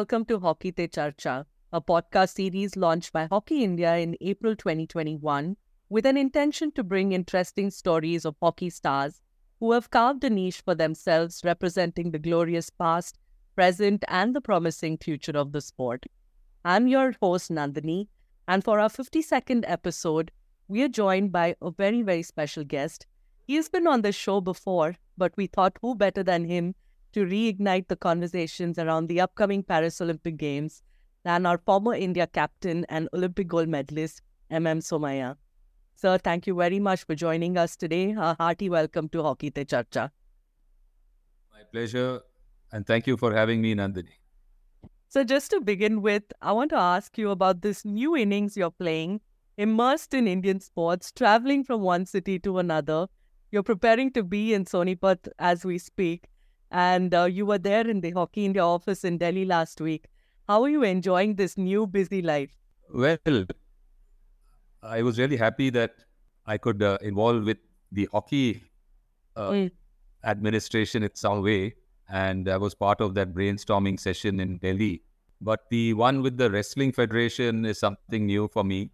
welcome to Hockey Te Charcha, a podcast series launched by Hockey India in April 2021 with an intention to bring interesting stories of hockey stars who have carved a niche for themselves representing the glorious past, present, and the promising future of the sport. I'm your host, Nandini, and for our 52nd episode, we are joined by a very, very special guest. He has been on the show before, but we thought who better than him to reignite the conversations around the upcoming Paris Olympic Games than our former India captain and Olympic gold medalist, M.M. Somaiya. Sir, thank you very much for joining us today. A hearty welcome to Hockey Te Charcha. My pleasure, and thank you for having me, Nandini. So just to begin with, I want to ask you about this new innings you're playing, immersed in Indian sports, traveling from one city to another. You're preparing to be in Sonipat as we speak, and you were there in the Hockey India office in Delhi last week. How are you enjoying this new busy life? Well, I was really happy that I could involve with the hockey administration in some way, and I was part of that brainstorming session in Delhi. But the one with the Wrestling Federation is something new for me.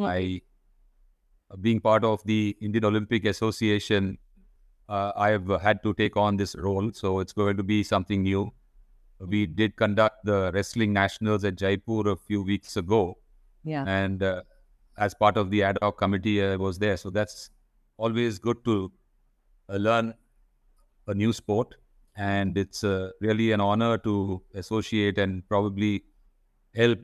Being part of the Indian Olympic Association, I have had to take on this role, so it's going to be something new. We did conduct the Wrestling Nationals at Jaipur a few weeks ago, and as part of the ad hoc committee, I was there. So that's always good to learn a new sport, and it's really an honor to associate and probably help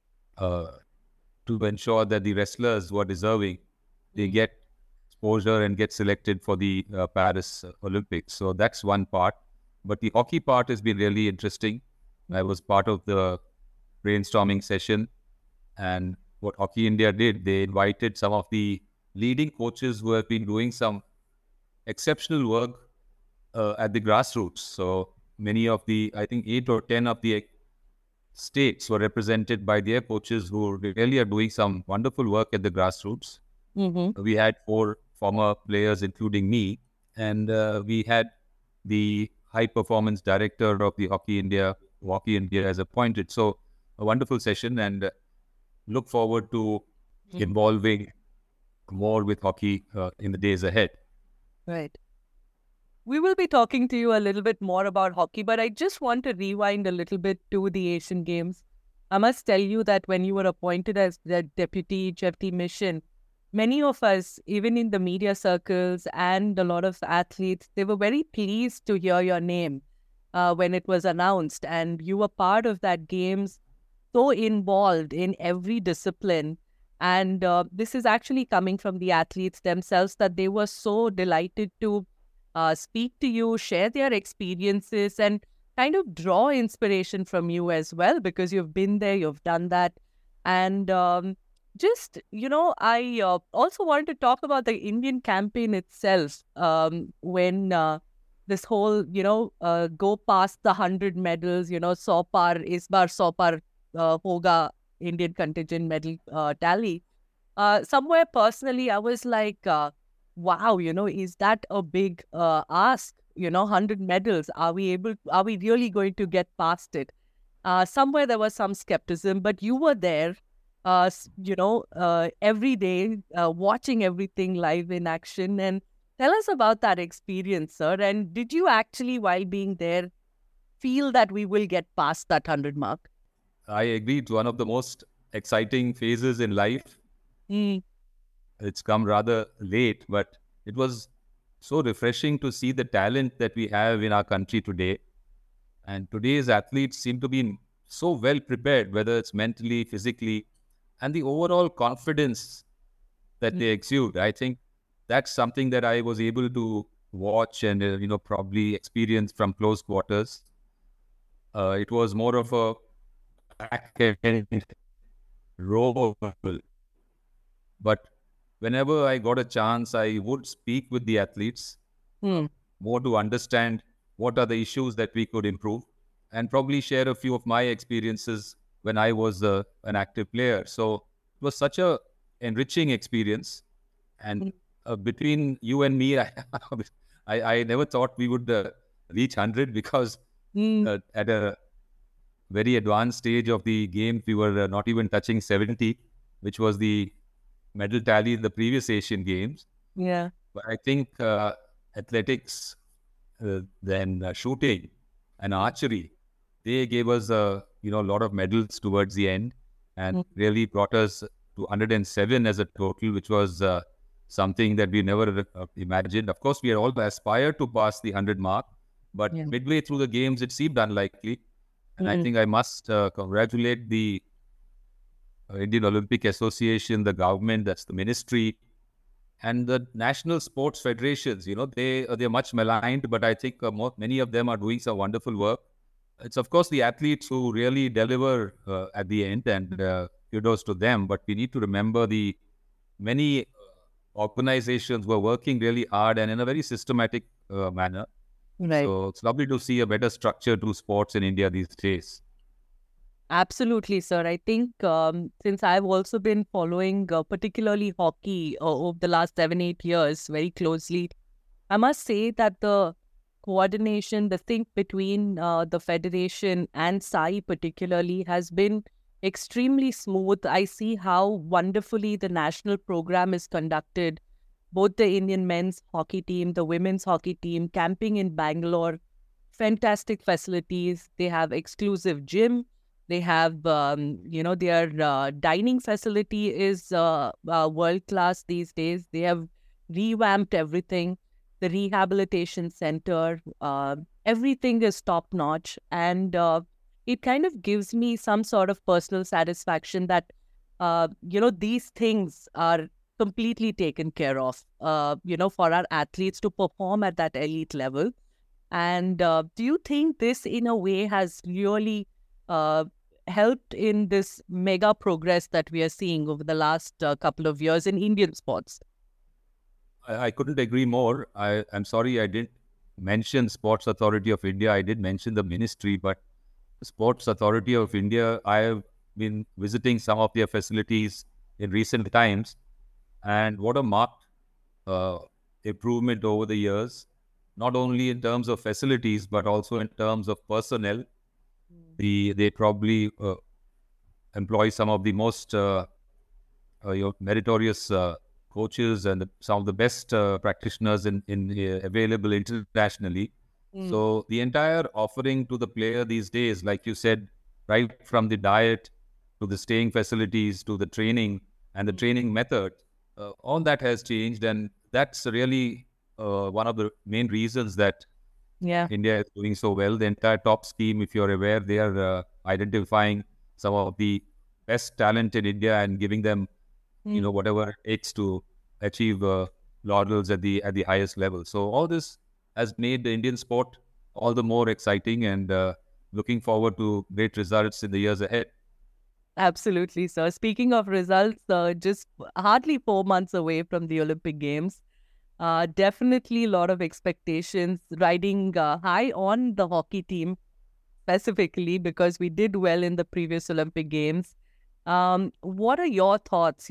to ensure that the wrestlers who are deserving, they get exposure and get selected for the Paris Olympics. So that's one part. But the hockey part has been really interesting. I was part of the brainstorming session, and what Hockey India did, they invited some of the leading coaches who have been doing some exceptional work at the grassroots. So many of the, I think 8 or 10 of the states were represented by their coaches who really are doing some wonderful work at the grassroots. We had 4 former players, including me, and we had the high performance director of the Hockey India as appointed. So a wonderful session, and look forward to involving more with hockey in the days ahead. Right. We will be talking to you a little bit more about hockey, but I just want to rewind a little bit to the Asian Games. I must tell you that when you were appointed as the deputy chief mission, many of us, even in the media circles and a lot of athletes, they were very pleased to hear your name when it was announced. And you were part of that Games, so involved in every discipline. And this is actually coming from the athletes themselves, that they were so delighted to speak to you, share their experiences, and kind of draw inspiration from you as well, because you've been there, you've done that. And I also wanted to talk about the Indian campaign itself. When this whole, go past the 100 medals, 100 par, is bar 100 par hoga Indian contingent medal tally. Somewhere personally, I was like, wow, is that a big ask? 100 medals. Are we really going to get past it? Somewhere there was some skepticism, but you were there, every day, watching everything live in action. And tell us about that experience, sir. And did you actually, while being there, feel that we will get past that 100 mark? I agree. It's one of the most exciting phases in life. It's come rather late, but it was so refreshing to see the talent that we have in our country today. And today's athletes seem to be so well prepared, whether it's mentally, physically, and the overall confidence that they exude. I think that's something that I was able to watch and, probably experience from close quarters. It was more of a role. But whenever I got a chance, I would speak with the athletes more to understand what are the issues that we could improve, and probably share a few of my experiences when I was an active player. So it was such a enriching experience. And between you and me, I never thought we would reach 100, because at a very advanced stage of the game. We were not even touching 70, which was the medal tally in the previous Asian Games. Yeah. But I think athletics, then shooting and archery, they gave us a lot of medals towards the end, and Mm. really brought us to 107 as a total, which was something that we never imagined. Of course, we had all aspired to pass the 100 mark, but Yeah. midway through the games, it seemed unlikely. And I Mm. think I must congratulate the Indian Olympic Association, the government, that's the ministry, and the national sports federations. They're much maligned, but I think many of them are doing some wonderful work. It's of course the athletes who really deliver at the end, and kudos to them. But we need to remember the many organizations who are working really hard and in a very systematic manner. Right. So it's lovely to see a better structure to sports in India these days. Absolutely, sir. I think since I've also been following particularly hockey over the last 7, 8 years very closely, I must say that the coordination, the sync between the federation and SAI particularly has been extremely smooth. I see how wonderfully the national program is conducted. Both the Indian men's hockey team, the women's hockey team, camping in Bangalore, fantastic facilities. They have exclusive gym. They have, their dining facility is world class these days. They have revamped everything. The rehabilitation center, everything is top notch. And it kind of gives me some sort of personal satisfaction that, these things are completely taken care of, for our athletes to perform at that elite level. And do you think this, in a way, has really uh, helped in this mega progress that we are seeing over the last couple of years in Indian sports? I couldn't agree more. I'm sorry I didn't mention Sports Authority of India. I did mention the ministry, but Sports Authority of India, I have been visiting some of their facilities in recent times, and what a marked uh, improvement over the years, not only in terms of facilities, but also in terms of personnel. They probably employ some of the most meritorious coaches and some of the best practitioners in available internationally. Mm. So the entire offering to the player these days, like you said, right from the diet to the staying facilities to the training and the training method, all that has changed, and that's really one of the main reasons that Yeah. India is doing so well. The entire top scheme, if you're aware, they are identifying some of the best talent in India and giving them Mm. whatever it takes to achieve laurels at the highest level. So all this has made the Indian sport all the more exciting, and looking forward to great results in the years ahead. Absolutely, sir. Speaking of results, just hardly 4 months away from the Olympic Games. Definitely a lot of expectations riding high on the hockey team specifically because we did well in the previous Olympic Games. What are your thoughts,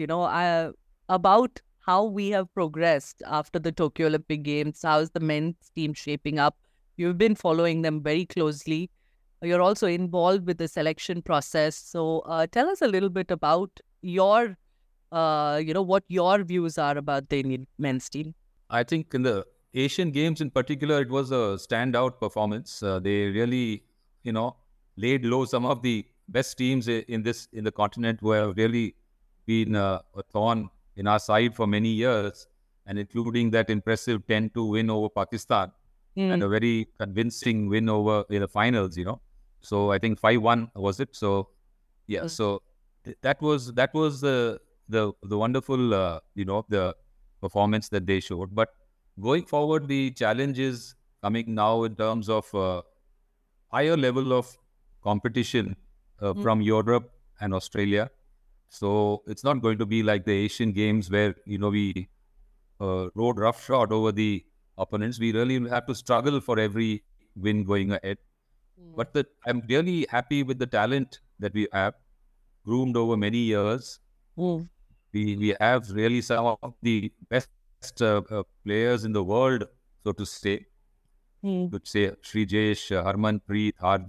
about how we have progressed after the Tokyo Olympic Games? How is the men's team shaping up? You've been following them very closely. You're also involved with the selection process. So tell us a little bit about your, what your views are about the Indian men's team. I think in the Asian Games in particular, it was a standout performance. They really, laid low some of the best teams in the continent who have really been a thorn in our side for many years, and including that impressive 10-2 win over Pakistan and Mm. a very convincing win over in the finals. So I think 5-1 was it. So yeah, Mm. so that was the wonderful the performance that they showed. But going forward, the challenge is coming now in terms of higher level of competition Mm. from Europe and Australia. So it's not going to be like the Asian Games where we rode roughshod over the opponents. We really have to struggle for every win going ahead. Mm. But I'm really happy with the talent that we have groomed over many years. Mm. We have really some of the best players in the world, so to say. Mm. Could say Srijesh, Harmanpreet, Hardik.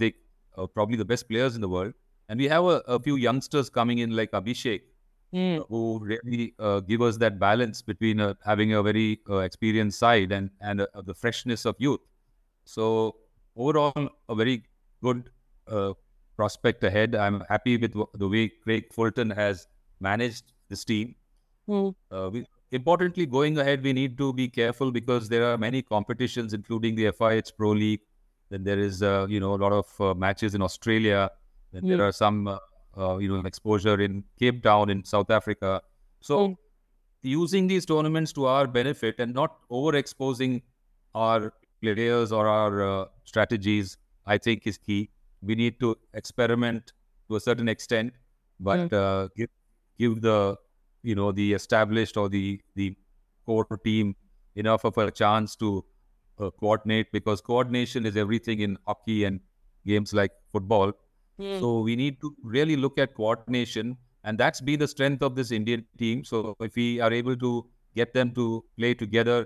probably the best players in the world. And we have a few youngsters coming in like Abhishek, who really give us that balance between having a very experienced side and the freshness of youth. So overall, a very good prospect ahead. I'm happy with the way Craig Fulton has managed this team. Importantly, going ahead, we need to be careful because there are many competitions, including the FIH Pro League. Then there is, a lot of matches in Australia. Then there are some, exposure in Cape Town in South Africa. So using these tournaments to our benefit and not overexposing our players or our strategies, I think is key. We need to experiment to a certain extent, but give the the established or the core team enough of a chance to coordinate, because coordination is everything in hockey and games like football. So we need to really look at coordination, and that's been the strength of this Indian team. So if we are able to get them to play together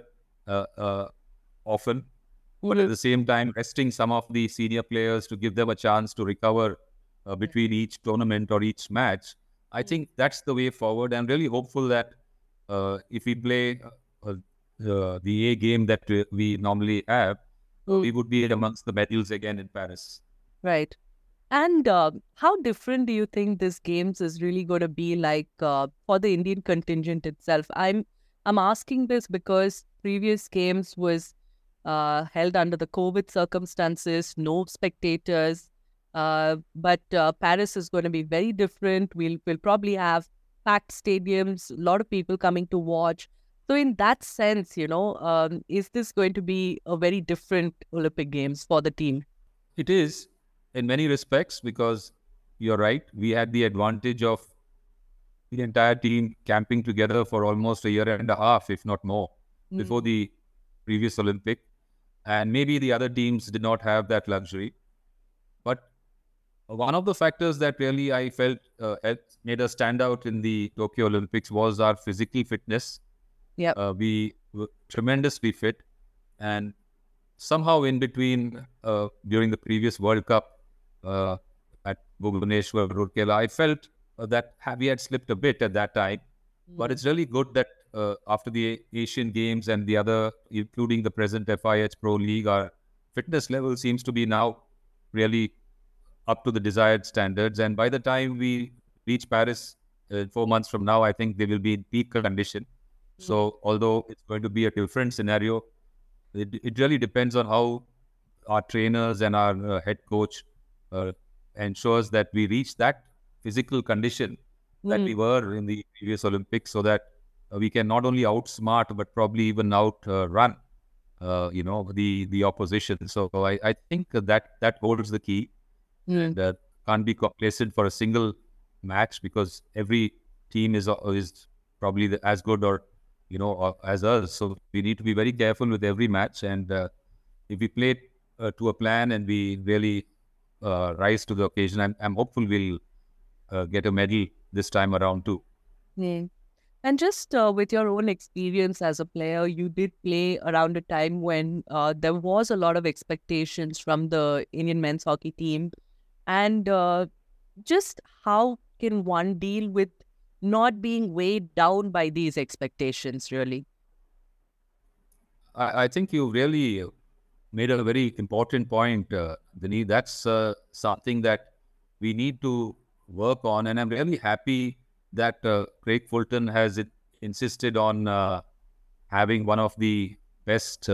often, but at the same time resting some of the senior players to give them a chance to recover between each tournament or each match, I think that's the way forward. I'm really hopeful that if we play the A game that we normally have, we would be amongst the medals again in Paris. Right. And how different do you think this games is really going to be like for the Indian contingent itself? I'm asking this because previous games was held under the COVID circumstances, no spectators. But Paris is going to be very different. We'll probably have packed stadiums, a lot of people coming to watch. So in that sense, is this going to be a very different Olympic Games for the team? It is in many respects, because you're right. We had the advantage of the entire team camping together for almost a year and a half, if not more, before the previous Olympic. And maybe the other teams did not have that luxury. But one of the factors that really I felt made us stand out in the Tokyo Olympics was our physical fitness. We were tremendously fit. And somehow in between, during the previous World Cup at Bhubaneswar, Rourkela, I felt that we had slipped a bit at that time. But it's really good that after the Asian Games and the other, including the present FIH Pro League, our fitness level seems to be now really up to the desired standards. And by the time we reach Paris 4 months from now, I think they will be in peak condition. So although it's going to be a different scenario, it really depends on how our trainers and our head coach ensures that we reach that physical condition that we were in the previous Olympics, so that we can not only outsmart but probably even outrun the opposition. So I think that holds the key. And can't be complacent for a single match, because every team is probably as good or as us. So we need to be very careful with every match. And if we play to a plan and we really rise to the occasion, I'm hopeful we'll get a medal this time around too. And just with your own experience as a player, you did play around a time when there was a lot of expectations from the Indian men's hockey team. And just how can one deal with not being weighed down by these expectations, really? I think you really made a very important point, Dini. That's something that we need to work on. And I'm really happy that Craig Fulton has insisted on having one of the best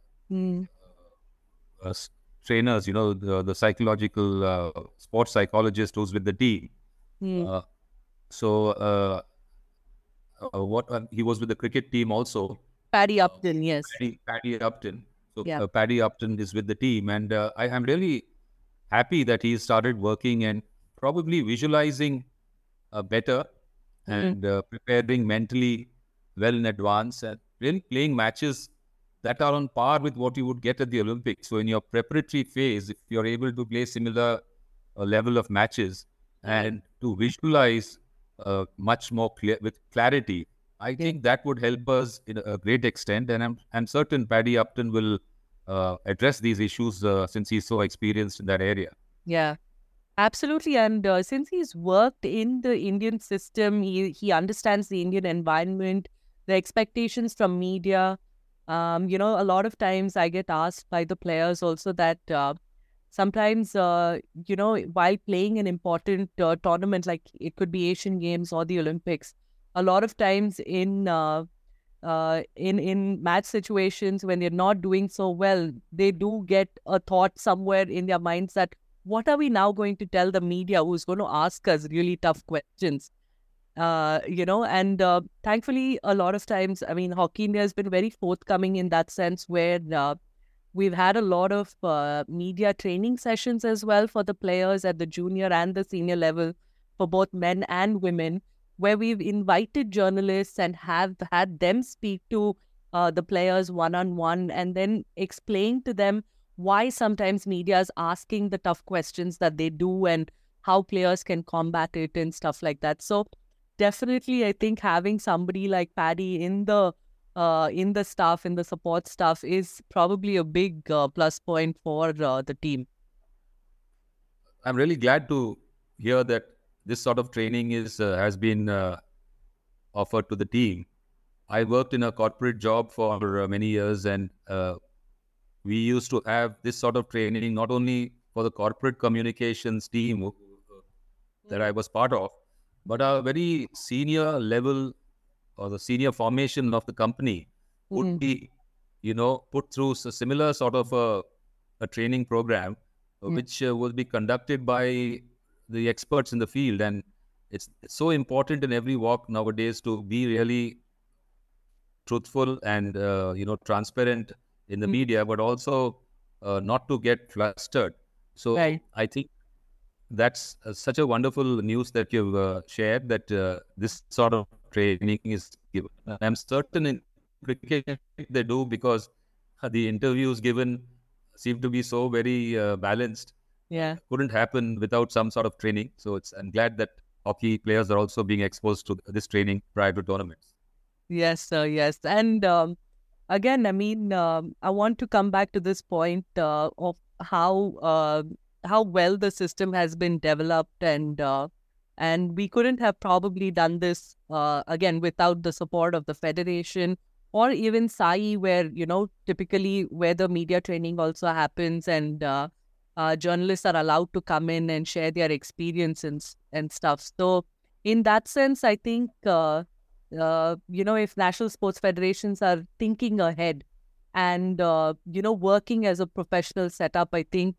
trainers, the psychological sports psychologist who's with the team. He was with the cricket team also. Paddy Upton, yes. Paddy Upton. So Paddy Upton is with the team, and I am really happy that he started working and probably visualizing better and preparing mentally well in advance, and really playing matches that are on par with what you would get at the Olympics. So in your preparatory phase, if you're able to play similar level of matches and to visualize much more with clarity, I think that would help us in a great extent. And I'm certain Paddy Upton will address these issues since he's so experienced in that area. Yeah. Absolutely, and since he's worked in the Indian system, he understands the Indian environment, the expectations from media. A lot of times I get asked by the players also that sometimes, while playing an important tournament, like it could be Asian Games or the Olympics, a lot of times in match situations when they're not doing so well, they do get a thought somewhere in their minds that what are we now going to tell the media who's going to ask us really tough questions? And thankfully, a lot of times, I mean, Hockey India has been very forthcoming in that sense where we've had a lot of media training sessions as well for the players at the junior and the senior level for both men and women, where we've invited journalists and have had them speak to the players one on one and then explain to them why sometimes media is asking the tough questions that they do and how players can combat it and stuff like that. So definitely, I think having somebody like Paddy in the staff, in the support staff, is probably a big plus point for the team. I'm really glad to hear that this sort of training is has been offered to the team. I worked in a corporate job for many years, and we used to have this sort of training not only for the corporate communications team that I was part of, but a very senior level or the senior formation of the company would Mm. be, put through a similar sort of a training program, Yeah. which will be conducted by the experts in the field. And it's so important in every walk nowadays to be really truthful and transparent in the Mm. media, but also not to get flustered. So Right. I think that's such a wonderful news that you've shared, that this sort of training is given. I'm certain in cricket they do, because the interviews given seem to be so very balanced. Yeah. Couldn't happen without some sort of training. So I'm glad that hockey players are also being exposed to this training prior to tournaments. Yes, sir. Yes. And again, I mean, I want to come back to this point of how well the system has been developed, and we couldn't have probably done this again without the support of the federation or even SAI, where typically where the media training also happens, and journalists are allowed to come in and share their experience and stuff. So in that sense, I think. If national sports federations are thinking ahead and working as a professional setup, I think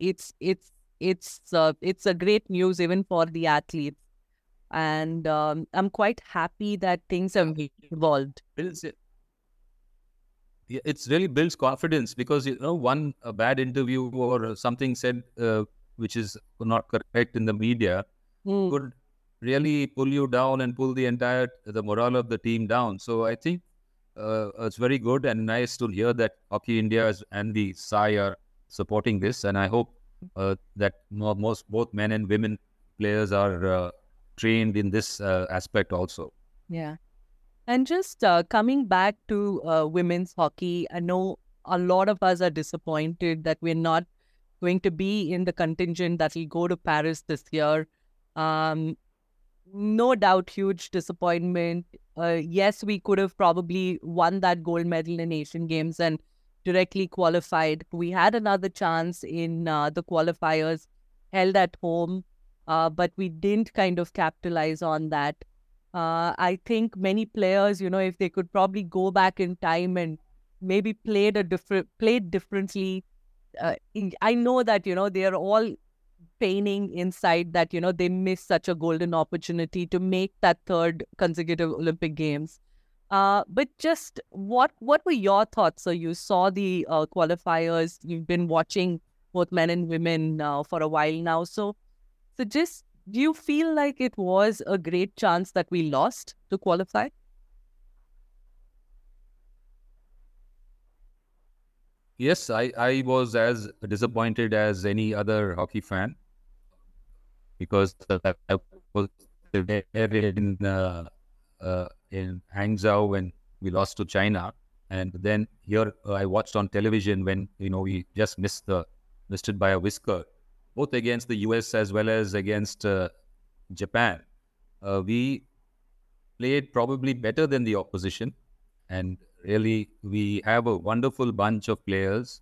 it's a great news even for the athletes, and I'm quite happy that things have evolved. Builds it. Yeah, it's really builds confidence, because one a bad interview or something said which is not correct in the media Mm. could really pull you down and pull the morale of the team down. So I think it's very good and nice to hear that Hockey India and the SAI are supporting this, and I hope that both men and women players are trained in this aspect also. Yeah. And just coming back to women's hockey, I know a lot of us are disappointed that we're not going to be in the contingent that will go to Paris this year. Um, no doubt, huge disappointment. Yes, we could have probably won that gold medal in Asian Games and directly qualified. We had another chance in the qualifiers held at home, but we didn't kind of capitalize on that. I think many players, if they could probably go back in time and maybe played differently. I know that they are all paining inside that they missed such a golden opportunity to make that third consecutive Olympic Games. But just what were your thoughts? So you saw the qualifiers. You've been watching both men and women for a while now. So just do you feel like it was a great chance that we lost to qualify? Yes, I was as disappointed as any other hockey fan, because I was there in Hangzhou when we lost to China, and then here I watched on television when we just missed it by a whisker. both against the US as well as against Japan, we played probably better than the opposition. And really, we have a wonderful bunch of players.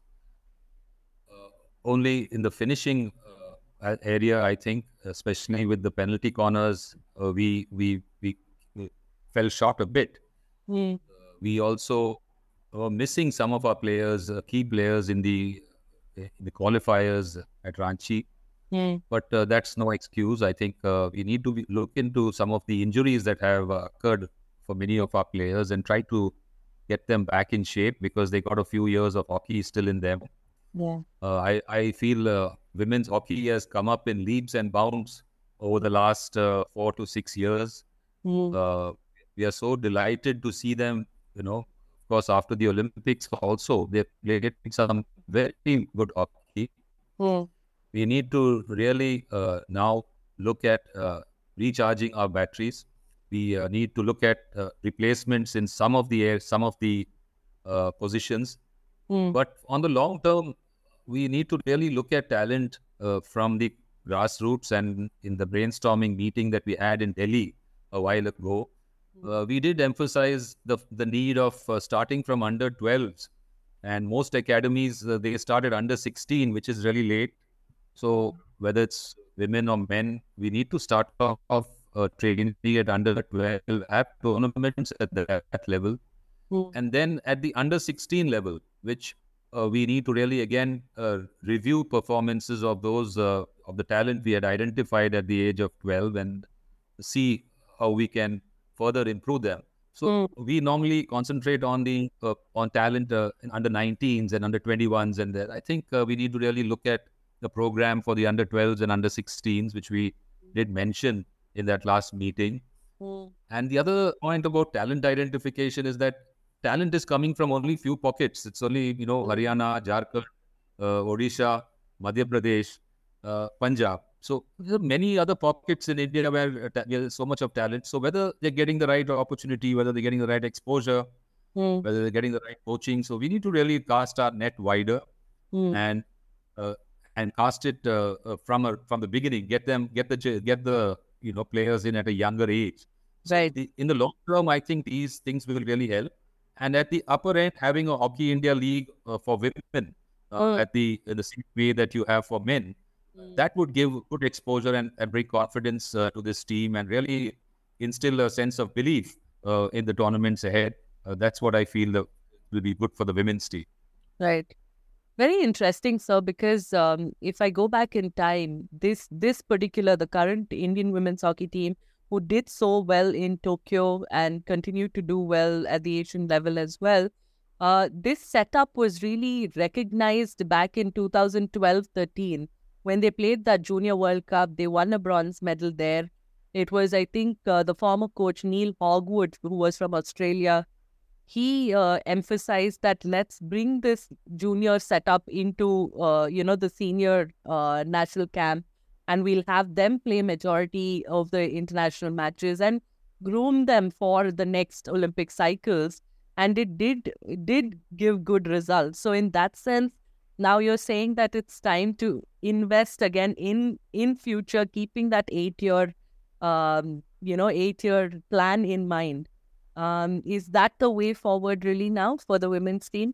Only in the finishing area, I think, especially with the penalty corners, we fell short a bit. Mm. We also were missing some of our players, key players in the qualifiers at Ranchi. Mm. But that's no excuse. I think we need to look into some of the injuries that have occurred for many of our players and try to get them back in shape, because they got a few years of hockey still in them. Yeah. I feel women's hockey has come up in leaps and bounds over the last 4 to 6 years. Mm. We are so delighted to see them, of course, after the Olympics also, they played some very good hockey. Mm. We need to really now look at recharging our batteries. We need to look at replacements in some of the positions. Mm. But on the long term, we need to really look at talent from the grassroots. And in the brainstorming meeting that we had in Delhi a while ago, we did emphasize the need of starting from under 12s. And most academies, they started under 16, which is really late. So whether it's women or men, we need to start off training at under 12, have tournaments at that level. Mm. And then at the under 16 level, which we need to really again review performances of those of the talent we had identified at the age of 12, and see how we can further improve them. So Mm. we normally concentrate on the on talent in under 19s and under 21s, and I think we need to really look at the program for the under 12s and under 16s, which we did mention in that last meeting. Mm. And the other point about talent identification is that talent is coming from only few pockets. It's only, Haryana, Jharkhand, Odisha, Madhya Pradesh, Punjab. So there are many other pockets in India where there's so much of talent. So whether they're getting the right opportunity, whether they're getting the right exposure, Mm. whether they're getting the right coaching. So we need to really cast our net wider Mm. and uh, cast it from the beginning. Get the players in at a younger age. So Right. in the long term, I think these things will really help. And at the upper end, having a Hockey India League for women Mm. in the same way that you have for men, that would give good exposure and bring confidence to this team, and really instill a sense of belief in the tournaments ahead. That's what I feel will be good for the women's team. Right. Very interesting, sir, because if I go back in time, this particular, the current Indian women's hockey team, who did so well in Tokyo and continued to do well at the Asian level as well, this setup was really recognized back in 2012-13 when they played that Junior World Cup. They won a bronze medal there. It was, I think, the former coach Neil Hogwood, who was from Australia. He emphasized that let's bring this junior setup into the senior national camp, and we'll have them play majority of the international matches and groom them for the next Olympic cycles. And it did give good results. So in that sense, now you're saying that it's time to invest again in future, keeping that 8-year 8-year plan in mind. Is that the way forward really now for the women's team?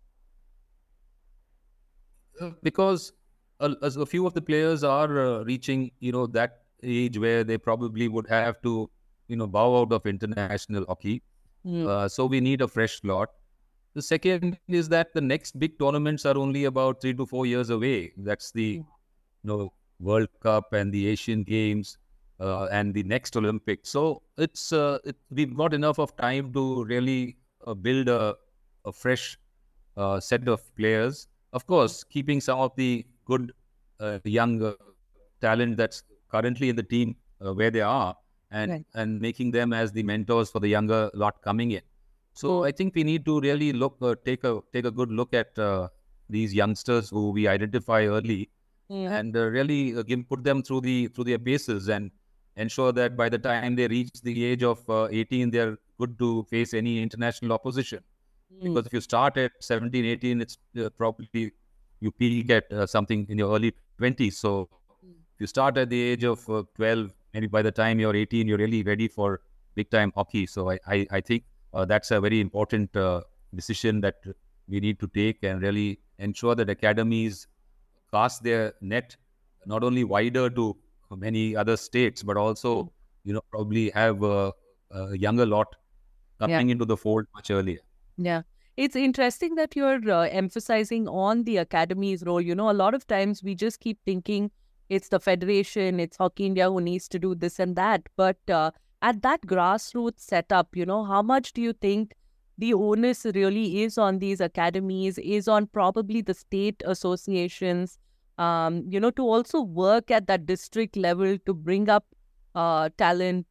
Because as a few of the players are reaching, that age where they probably would have to, bow out of international hockey. Mm. So we need a fresh lot. The second is that the next big tournaments are only about 3 to 4 years away. That's the World Cup and the Asian Games and the next Olympics. So we've got enough of time to really build a fresh set of players. Of course, keeping some of the good young talent that's currently in the team where they are, and Right. and making them as the mentors for the younger lot coming in. So I think we need to really take a good look at these youngsters who we identify early, Mm. and really put them through their paces, and ensure that by the time they reach the age of 18, they're good to face any international opposition. Mm. Because if you start at 17, 18, it's probably you peak at something in your early 20s. So you start at the age of 12, maybe by the time you're 18, you're really ready for big time hockey. So I think that's a very important decision that we need to take, and really ensure that academies cast their net not only wider to many other states, but also, probably have a younger lot Yeah. coming into the fold much earlier. Yeah. It's interesting that you're emphasizing on the academy's role. A lot of times we just keep thinking it's the federation, it's Hockey India who needs to do this and that. But at that grassroots setup, how much do you think the onus really is on these academies, is on probably the state associations, to also work at that district level to bring up talent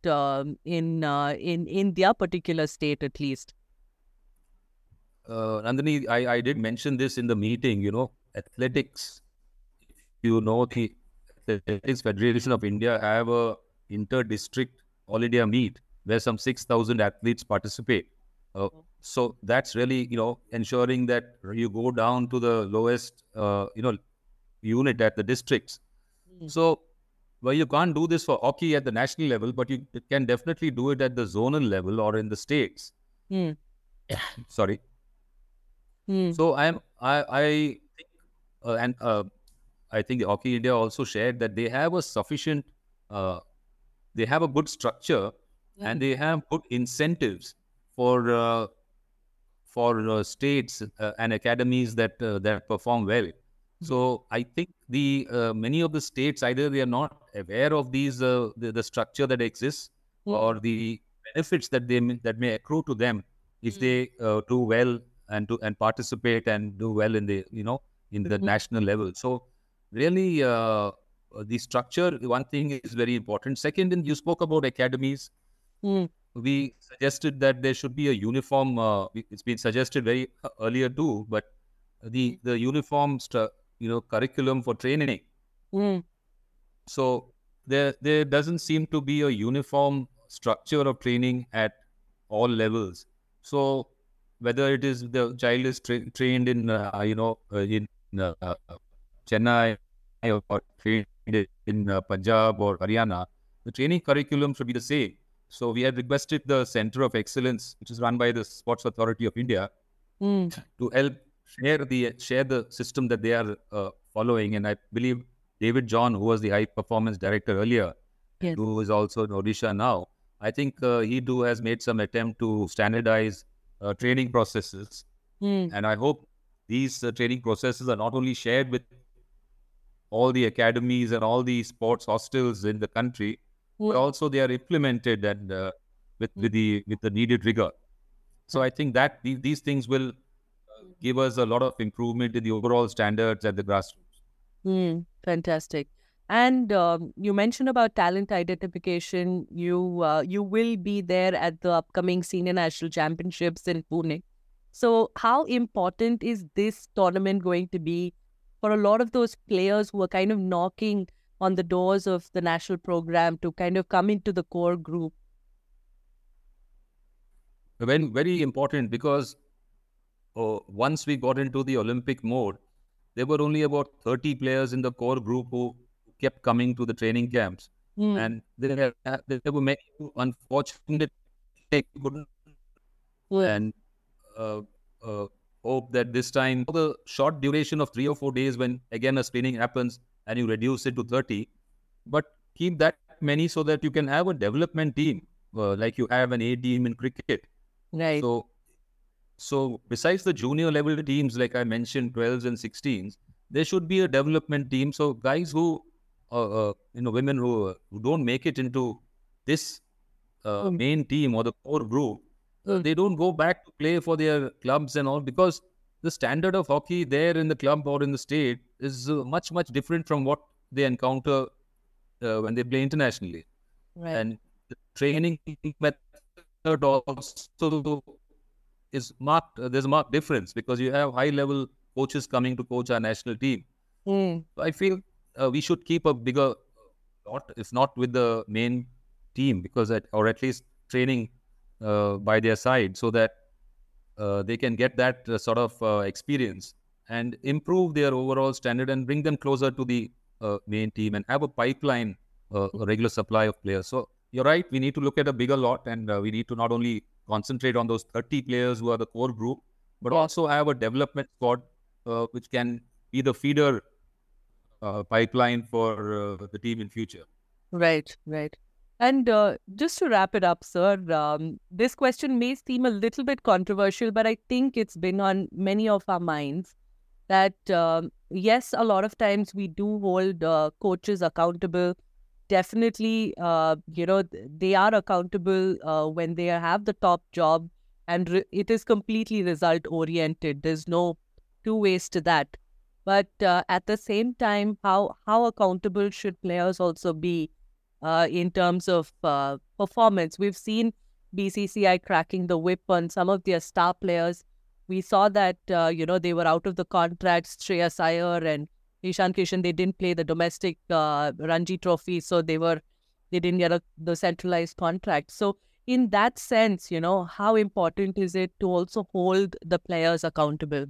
in their particular state at least? Nandini, I did mention this in the meeting, athletics, the Athletics Federation of India have a inter-district all India meet where some 6,000 athletes participate. So that's really, ensuring that you go down to the lowest, unit at the districts. So, well, you can't do this for hockey at the national level, but you can definitely do it at the zonal level or in the states. Mm. Sorry. Mm. So I think, and I think Hockey India also shared that they have a sufficient, they have a good structure, and they have good incentives for states and academies that perform well. So I think the many of the states, either they are not aware of these the structure that exists, or the benefits that may accrue to them if they do well and participate and do well in the in the national level. So really, the structure, one thing is very important. Second, you spoke about academies. We suggested that there should be a uniform. It's been suggested very earlier too, but the uniform curriculum for training. So there doesn't seem to be a uniform structure of training at all levels. So whether it is the child is trained in in Chennai, or trained in Punjab or Haryana, the training curriculum should be the same. So we had requested the Center of Excellence, which is run by the Sports Authority of India, to help share the system that they are following. And I believe David John, who was the high performance director earlier, Yes. who is also in Odisha now, I think he too has made some attempt to standardize training processes. And I hope these training processes are not only shared with all the academies and all the sports hostels in the country, but also they are implemented and with the needed rigor. So I think that these things will give us a lot of improvement in the overall standards at the grassroots. Fantastic. And you mentioned about talent identification. You will be there at the upcoming Senior National Championships in Pune. So how important is this tournament going to be for a lot of those players who are kind of knocking on the doors of the national program to kind of come into the core group? Very, very important, because once we got into the Olympic mode, there were only about 30 players in the core group who kept coming to the training camps. And there were many who unfortunately couldn't. And hope that this time, for the short duration of 3 or 4 days, when again a screening happens and you reduce it to 30, but keep that many so that you can have a development team, like you have an A team in cricket. Right. So besides the junior level teams, like I mentioned, 12s and 16s, there should be a development team. So guys who, women who don't make it into this main team or the core group, they don't go back to play for their clubs and all, because the standard of hockey there in the club or in the state is much, much different from what they encounter when they play internationally. Right. And the training method also is marked. There's a marked difference, because you have high level coaches coming to coach our national team. So I feel we should keep a bigger lot, if not with the main team, or at least training by their side, so that they can get that sort of experience and improve their overall standard and bring them closer to the main team and have a pipeline, a regular supply of players. So you're right, we need to look at a bigger lot, and we need to not only concentrate on those 30 players who are the core group, but also have a development squad which can be the feeder pipeline for the team in future. Right, right. And just to wrap it up, sir, this question may seem a little bit controversial, but I think it's been on many of our minds that, yes, a lot of times we do hold coaches accountable. Definitely, they are accountable when they have the top job, and it is completely result oriented. There's no two ways to that. But at the same time, how accountable should players also be in terms of performance? We've seen BCCI cracking the whip on some of their star players. We saw that they were out of the contracts. Shreyas Iyer and Ishan Kishan, they didn't play the domestic Ranji Trophy, so they didn't get the centralized contract. So in that sense, how important is it to also hold the players accountable?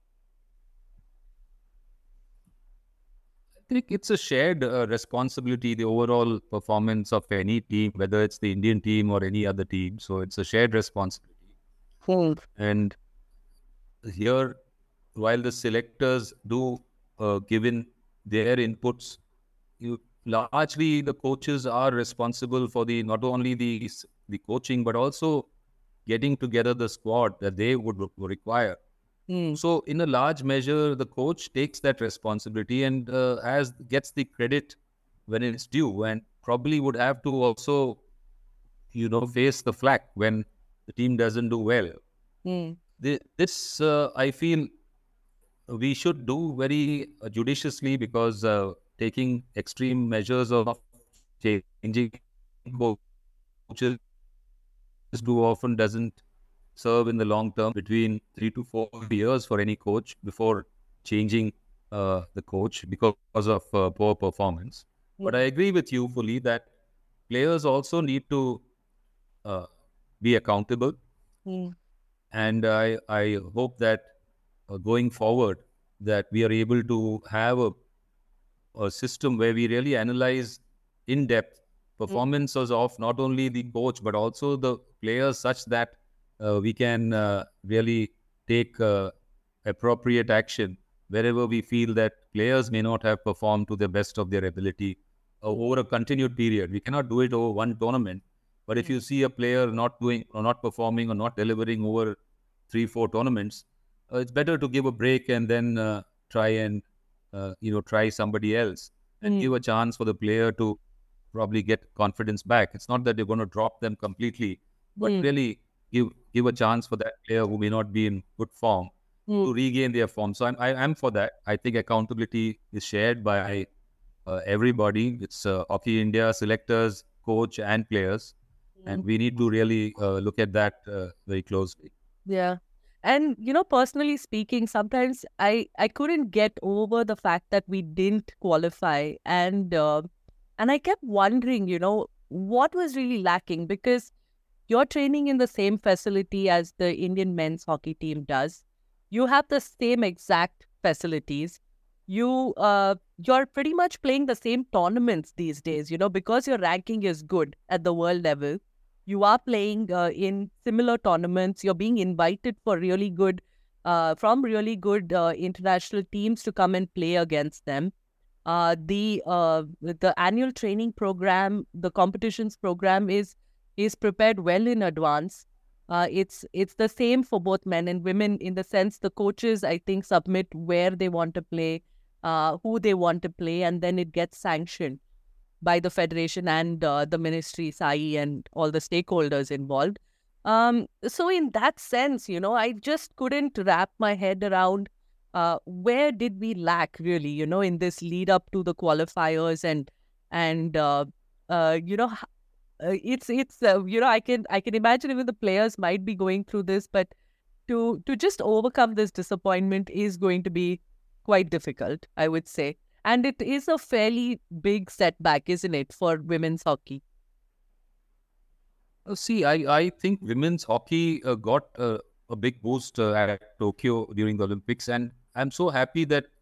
I think it's a shared responsibility, the overall performance of any team, whether it's the Indian team or any other team. So it's a shared responsibility. And here, while the selectors do give in their inputs, largely the coaches are responsible for not only the coaching, but also getting together the squad that they would require. So in a large measure, the coach takes that responsibility and gets the credit when it's due, and probably would have to also, face the flack when the team doesn't do well. This, I feel, we should do very judiciously, because taking extreme measures of changing coaches too often doesn't serve in the long term. Between 3 to 4 years for any coach before changing the coach because of poor performance. But I agree with you fully that players also need to be accountable. And I hope that going forward, that we are able to have a system where we really analyze in depth performances of not only the coach but also the players, such that we can really take appropriate action wherever we feel that players may not have performed to the best of their ability over a continued period. We cannot do it over one tournament. But if you see a player not doing or not performing or not delivering over 3-4 tournaments, it's better to give a break and then try somebody else and give a chance for the player to probably get confidence back. It's not that they're going to drop them completely, but really give a chance for that player who may not be in good form to regain their form. So I'm for that. I think accountability is shared by everybody. It's Hockey India, selectors, coach, and players. And we need to really look at that very closely. Yeah. And, personally speaking, sometimes I couldn't get over the fact that we didn't qualify. And I kept wondering, what was really lacking? Because you're training in the same facility as the Indian men's hockey team does. You have the same exact facilities. You're pretty much playing the same tournaments these days, because your ranking is good at the world level. You are playing in similar tournaments. You're being invited for really good, from really good international teams to come and play against them. The annual training program, the competitions program is prepared well in advance. It's the same for both men and women, in the sense the coaches, I think, submit where they want to play, who they want to play, and then it gets sanctioned by the federation and the ministry, SAI, and all the stakeholders involved. So in that sense, I just couldn't wrap my head around where did we lack really, in this lead up to the qualifiers, and it's I can imagine even the players might be going through this, but to just overcome this disappointment is going to be quite difficult, I would say. And it is a fairly big setback, isn't it, for women's hockey? See, I think women's hockey got a big boost at Tokyo during the Olympics, and I'm so happy that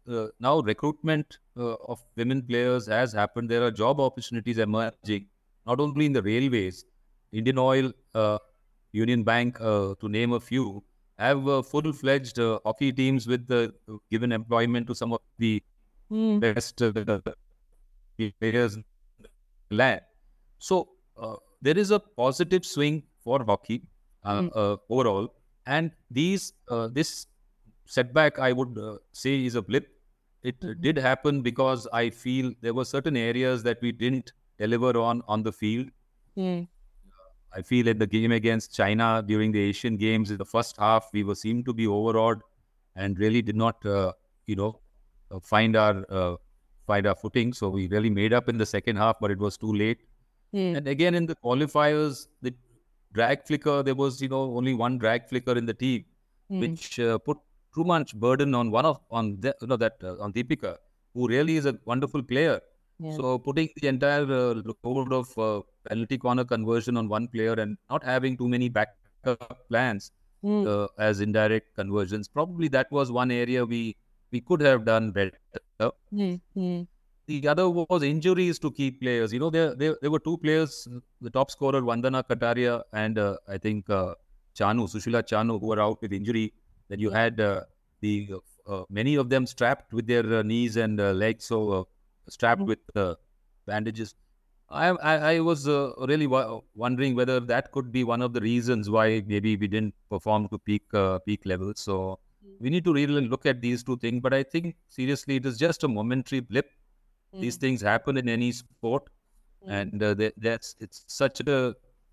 now recruitment of women players has happened. There are job opportunities emerging, not only in the railways, Indian Oil, Union Bank, to name a few, have full-fledged hockey teams with given employment to some of the Mm, best players in the land. So there is a positive swing for hockey mm, overall, and this setback, I would say, is a blip. It mm, did happen because I feel there were certain areas that we didn't deliver on the field. mm, I feel in the game against China during the Asian Games, in the first half, we were seemed to be overawed and really did not, you know, uh, find our uh, find our footing. So we really made up in the second half, but it was too late. mm, And again, in the qualifiers, the drag flicker, there was, only one drag flicker in the team, mm. which put too much burden on on Deepika, who really is a wonderful player. Yeah. So putting the entire load of penalty corner conversion on one player and not having too many backup plans Mm, as indirect conversions, probably that was one area we could have done better. mm, mm, The other was injuries to key players. There were two players, the top scorer Vandana Kataria and I think Sushila Chanu, who were out with injury. Then you yeah. had the many of them strapped with their knees and legs, so strapped Mm, with bandages. I was really wondering whether that could be one of the reasons why maybe we didn't perform to peak levels. So we need to really look at these two things. But I think seriously, it is just a momentary blip. These mm, things happen in any sport, mm, and it's such a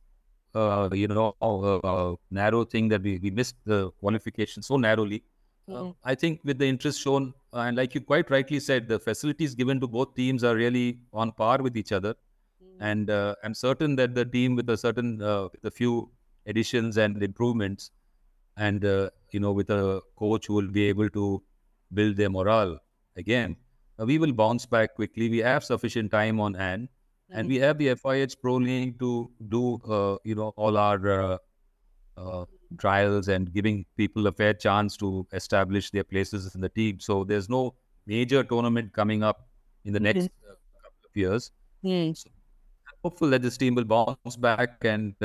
narrow thing that we missed the qualification so narrowly. mm, I think with the interest shown, and like you quite rightly said, the facilities given to both teams are really on par with each other. mm, And I'm certain that the team with with a few additions and improvements, and with a coach who will be able to build their morale again, we will bounce back quickly. We have sufficient time on hand, and mm. we have the FIH Pro League to do all our uh, trials and giving people a fair chance to establish their places in the team. So there's no major tournament coming up in the Mm, next couple of years. mm. So I'm hopeful that this team will bounce back, and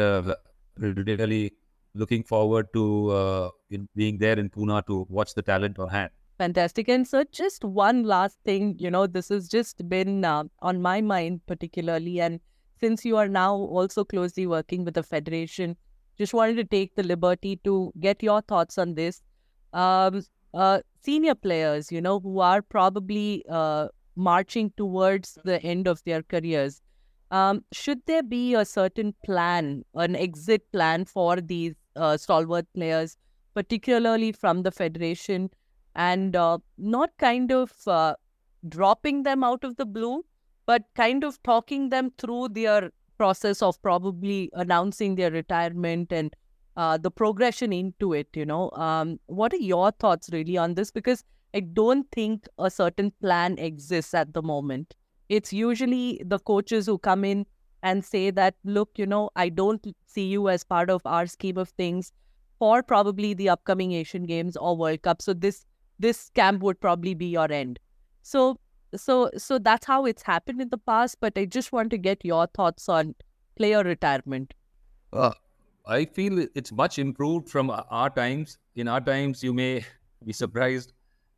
really looking forward to being there in Pune to watch the talent on hand. Fantastic. And so, just one last thing, this has just been on my mind particularly. And since you are now also closely working with the federation, just wanted to take the liberty to get your thoughts on this. Um, Senior players, who are probably marching towards the end of their careers, should there be a certain plan, an exit plan for these stalwart players, particularly from the federation? And not kind of dropping them out of the blue, but kind of talking them through their process of probably announcing their retirement and the progression into it. What are your thoughts really on this? Because I don't think a certain plan exists at the moment. It's usually the coaches who come in and say that, look, I don't see you as part of our scheme of things for probably the upcoming Asian Games or World Cup. So this camp would probably be your end. So so that's how it's happened in the past. But I just want to get your thoughts on player retirement. Uh, I feel it's much improved from our times. In our times, you may be surprised.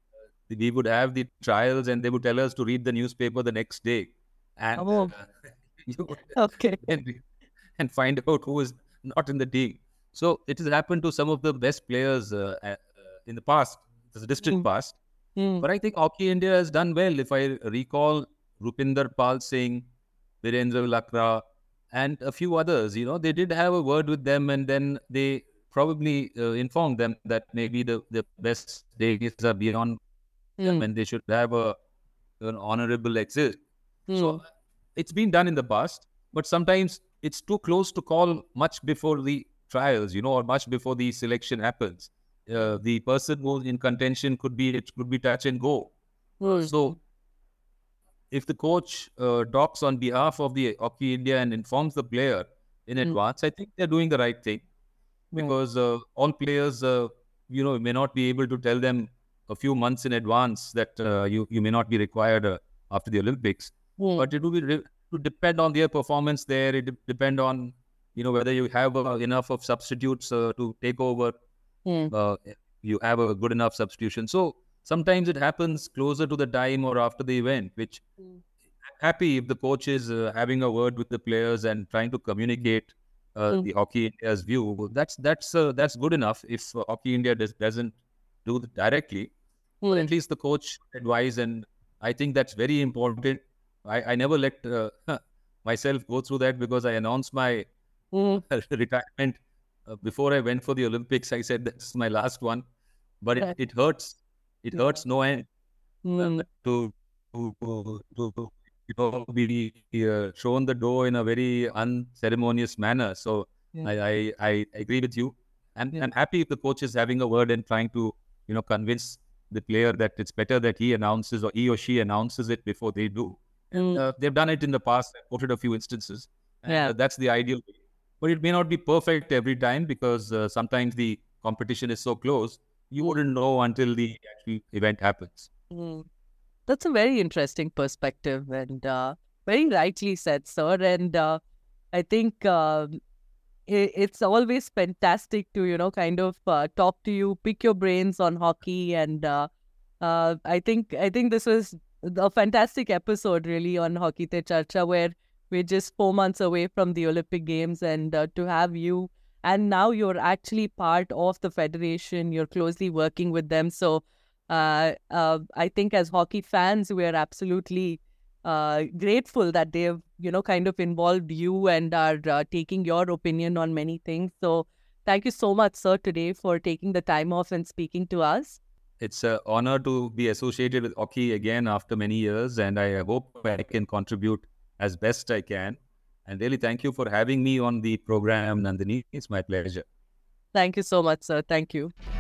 We would have the trials, and they would tell us to read the newspaper the next day, and Oh, you would okay. then and find out who is not in the team. So it has happened to some of the best players in the past, the distant Mm, past. mm, But I think Hockey India has done well. If I recall, Rupinder Pal Singh, Virendra Lakra, and a few others, they did have a word with them, and then they probably informed them that maybe the best days are beyond them, mm, and they should have an honorable exit. So mm, it's been done in the past, but sometimes it's too close to call much before the trials, or much before the selection happens. mm, The person who's in contention it could be touch and go. mm, So if the coach talks on behalf of the Hockey India and informs the player in mm, advance, I think they're doing the right thing, mm, because all players, may not be able to tell them a few months in advance that you may not be required after the Olympics. But it will be to depend on their performance there. It depend on whether you have enough of substitutes to take over. You have a good enough substitution. So sometimes it happens closer to the time or after the event, which I'm happy if the coach is having a word with the players and trying to communicate the Hockey India's view. That's good enough. If Hockey India doesn't do it directly, well, at least the coach advise, and I think that's very important. I never let myself go through that, because I announced my retirement before I went for the Olympics. I said that's my last one, but it hurts. It hurts no end to be shown the door in a very unceremonious manner. So I agree with you. I'm happy if the coach is having a word and trying to convince the player that it's better that he announces, or he or she announces it before they do. And they've done it in the past. I've quoted a few instances. And that's the ideal way. But it may not be perfect every time, because sometimes the competition is so close, you wouldn't know until the actual event happens. That's a very interesting perspective, and very rightly said, sir. And I think it's always fantastic to, kind of talk to you, pick your brains on hockey. And I think this was a fantastic episode, really, on Hockey Te Charcha, where we're just 4 months away from the Olympic Games, and to have you, and now you're actually part of the federation, you're closely working with them. So I think as hockey fans, we are absolutely grateful that they've, kind of involved you and are taking your opinion on many things. So thank you so much, sir, today for taking the time off and speaking to us. It's an honor to be associated with hockey again after many years, and I hope I can contribute as best I can. And really, thank you for having me on the program, Nandini. It's my pleasure. Thank you so much, sir. Thank you.